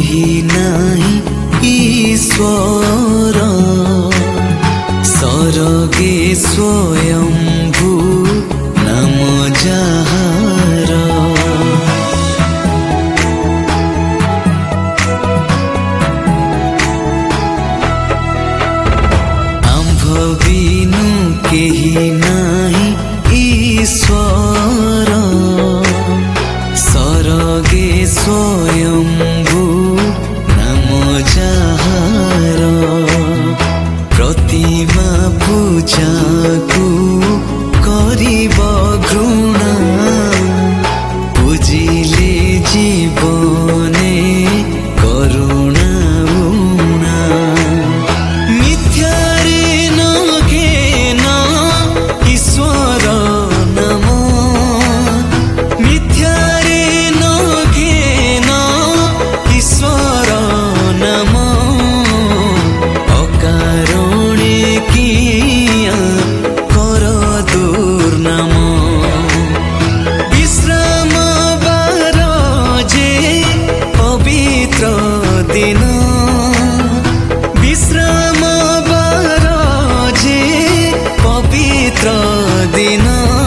केही नाही ईश्वर सरगे स्वयंभू नाम जाहार आम्भ बिनु केही नाही ईश्वर सरगे स्वयंभू नाम जाहार प्रतिमा पूजा को करिब घृणा पूजिले जीवने करुणा उणा मिथ्यारे नघेन ईश्वर नाम मिथ्यारे नघेन ईश्वर नाम अकारणे किया कर दुर्नाम विश्राम बार जे पवित्र दिन विश्राम बार जे पवित्र दिन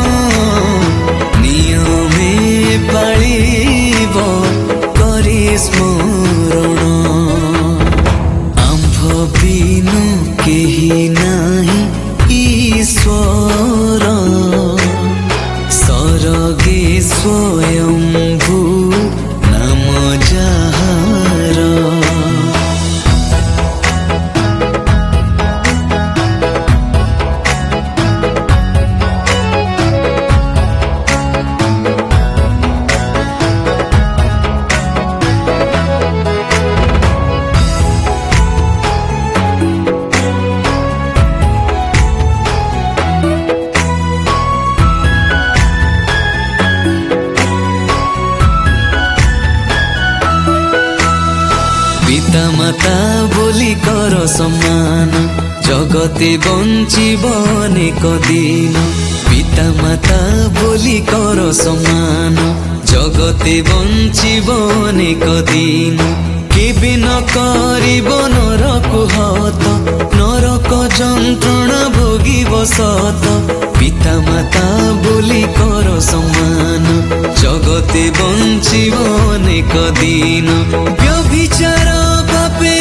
नियमे पालिब करि स्मरण आम्भ बिनु केही नाही ईश्वर सरगे स्वयंभू नाम जाहार पिता माता बोली कर सम्मान जगते बंचिब अनेक दिन पिता माता बोली कर सम्मान जगते बंचिब अनेक दिन केबे न करिब नरक हत नरक जंत्रणा भोगिब सत पिता माता बोली कर सम्मान जगते बंचिब अनेक दिन व्यभिचार पापे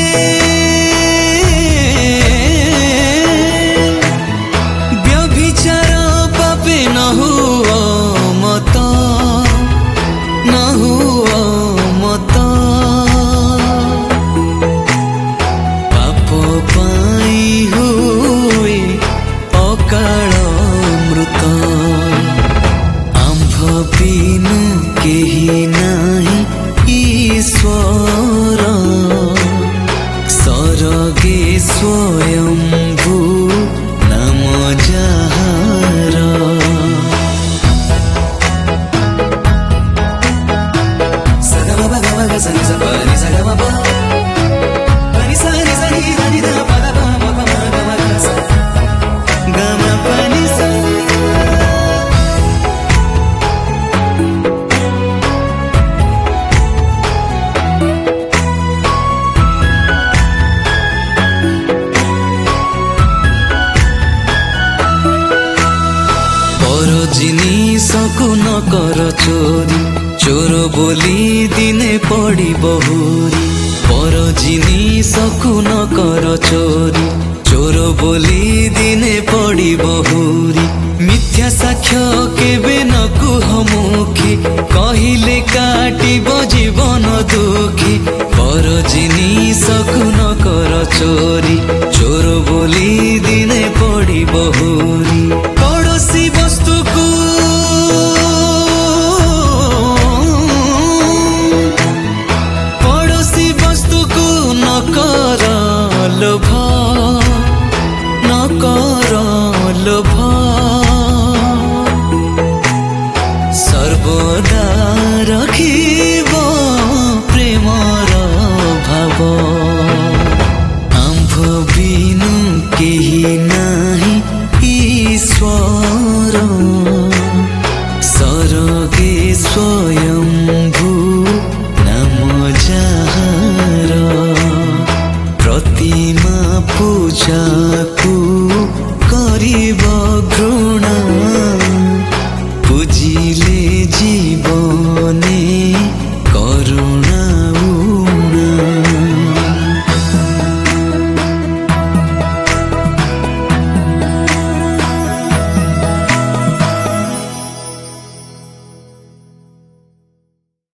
व्यभिचार पापे न हुआ मत न हुआ मत पाप पाई हुए अकाल मृत आम्भ बिनु केही नाही ईश्वर सरगे स्वयंभू नाम जाहार जिनिसको न कर चोरी चोर बोली दिने पड़ी बहुरी पर जिनिसको न कर चोरी चोर बोली दिने पड़ी बहुरी मिथ्या साक्ष्य केबे न कुह मुखी कहिले काटिब जीवन दुखी पर जिनिसको न कर चोरी चोर बोली दिने पड़ी बहुरी पड़ोसी वस्तु को पड़ोसी वस्तु को न कर लोभ न कर लोभ सर्वदा रखिब प्रेमर भाव आम्भ बिनु केही नाही ईश्वर सरगे स्वयंभू नाम जाहार घृणा बुझिले जीवने